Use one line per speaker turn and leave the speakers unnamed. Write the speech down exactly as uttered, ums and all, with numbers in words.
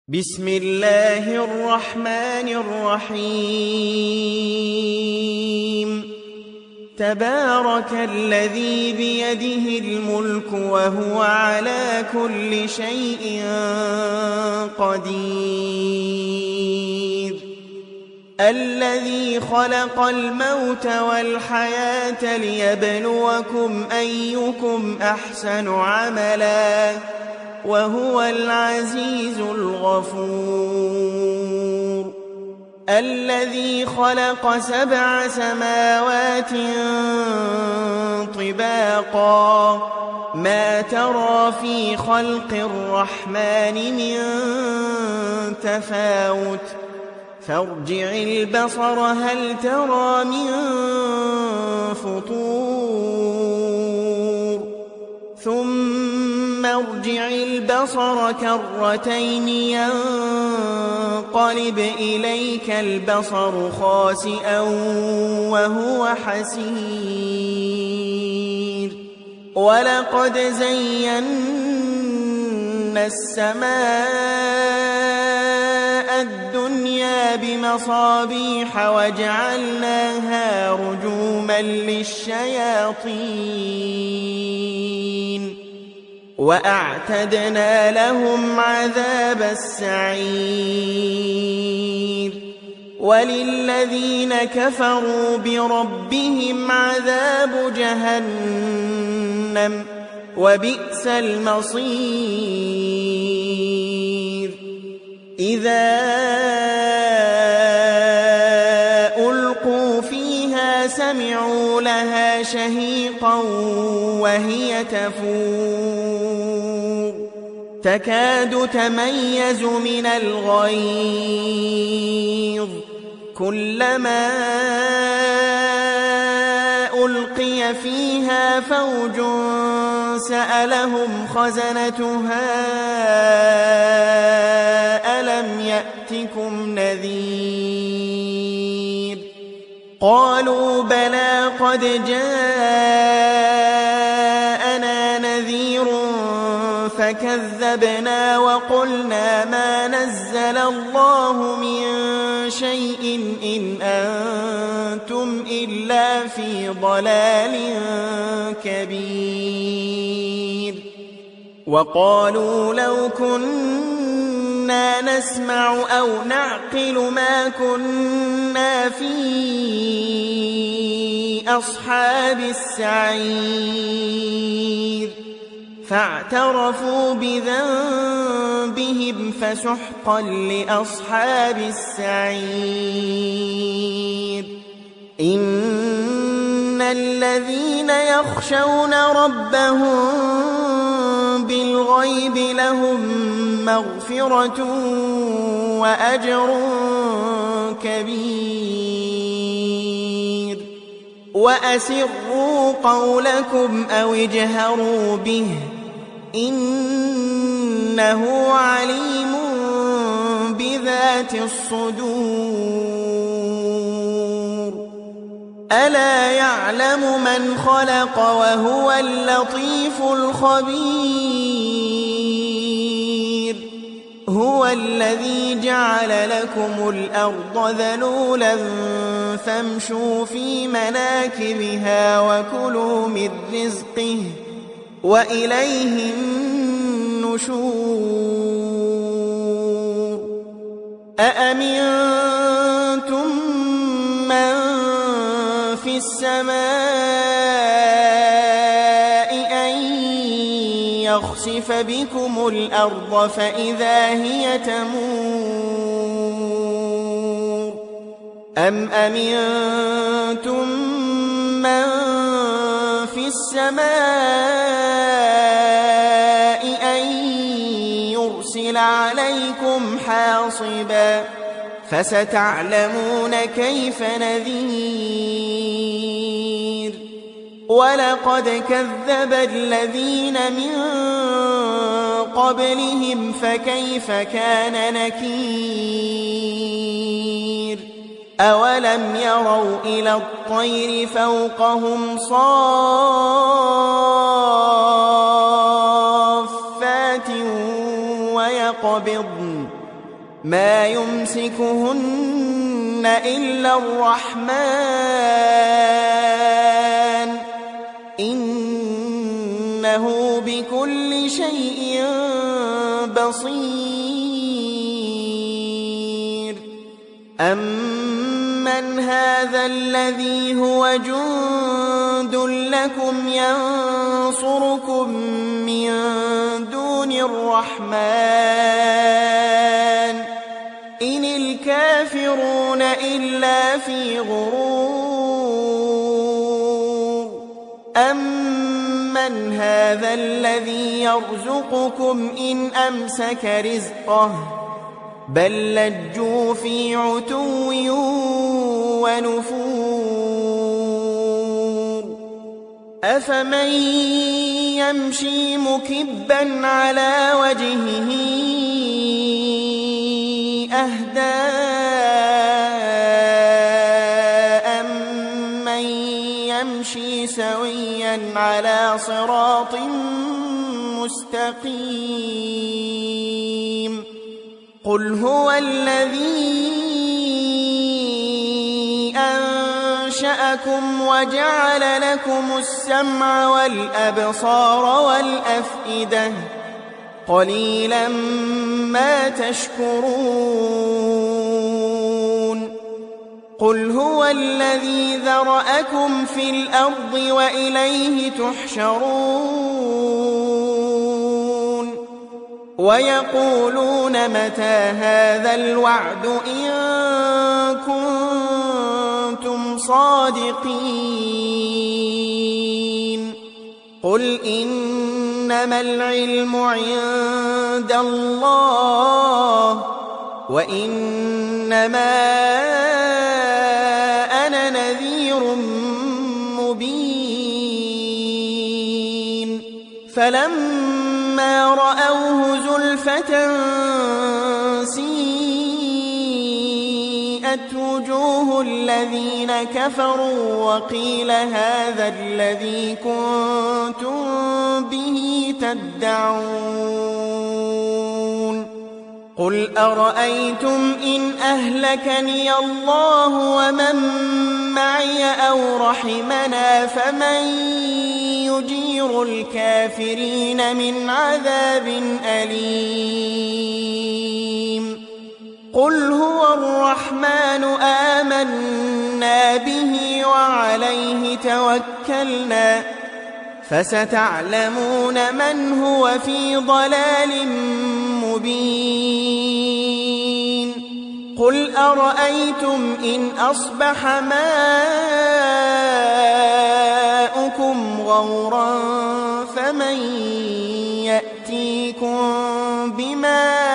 بسم الله الرحمن الرحيم تبارك الذي بيده الملك وهو على كل شيء قدير الذي خلق الموت والحياة ليبلوكم أيكم أحسن عملا وهو العزيز الغفور الذي خلق سبع سماوات طباقا ما ترى في خلق الرحمن من تفاوت فارجع البصر هل ترى من فطور ثم ارجع البصر كرتين ينقلب إليك البصر خاسئا وهو حسير ولقد زينا السماء الدنيا بمصابيح وجعلناها رجوما للشياطين وأعتدنا لهم عذاب السعير وللذين كفروا بربهم عذاب جهنم وبئس المصير إذا ألقوا فيها سمعوا لها شهيقا وهي تفور تكاد تميز من الغيظ كلما ألقي فيها فوج سألهم خزنتها ألم يأتكم نذير قالوا بلى قد جاءنا نذير فكذبنا وقلنا ما نزل الله من شيء إن أنتم إلا في ضلال كبير وقالوا لو كنا نسمع أو نعقل ما كنا في أصحاب السعير فاعترفوا بذنبهم فسحقا لأصحاب السعير إن الذين يخشون ربهم بالغيب لهم مغفرة وأجر كبير وأسروا قولكم أو اجهروا به إنه عليم بذات الصدور ألا يعلم من خلق وهو اللطيف الخبير هو الذي جعل لكم الأرض ذلولا فامشوا في مناكبها وكلوا من رزقه وإليه النشور أأمنتم من في السماء أن يخسف بكم الأرض فإذا هي تمور أم أمنتم من في السماء أن يرسل عليكم حاصبا فستعلمون كيف نذير ولقد كذب الذين من قبلهم فكيف كان نكير أولم يروا إلى الطير فوقهم صافات ويقبضن ما يمسكهن إلا الرحمن إنه بكل شيء بصير أمن هذا الذي هو جند لكم ينصركم من دون الرحمن إن الكافرون إلا في غرور أمن هذا الذي يرزقكم إن أمسك رزقه بل لجوا في عتو ونفور أفمن يمشي مكبا على وجهه أهدى أمن يمشي سويا على صراط مستقيم قل هو الذي أنشأكم وجعل لكم السمع والأبصار والأفئدة قليلا ما تشكرون قل هو الذي ذرأكم في الأرض وإليه تحشرون ويقولون متى هذا الوعد إن كنتم صادقين قل إنما العلم عند الله وإنما أنا نذير مبين فلما رأوه زلفة سيئت وجوه الذين كفروا وقيل هذا الذي كنتم به تدعون قل أرأيتم إن أهلكني الله ومن معي أو رحمنا فمن يجير الكافرين من عذاب أليم قل هو الرحمن آمنا به وعليه توكلنا فستعلمون من هو في ضلال مبين قل أرأيتم إن أصبح ماؤكم غورا فمن يأتيكم بماء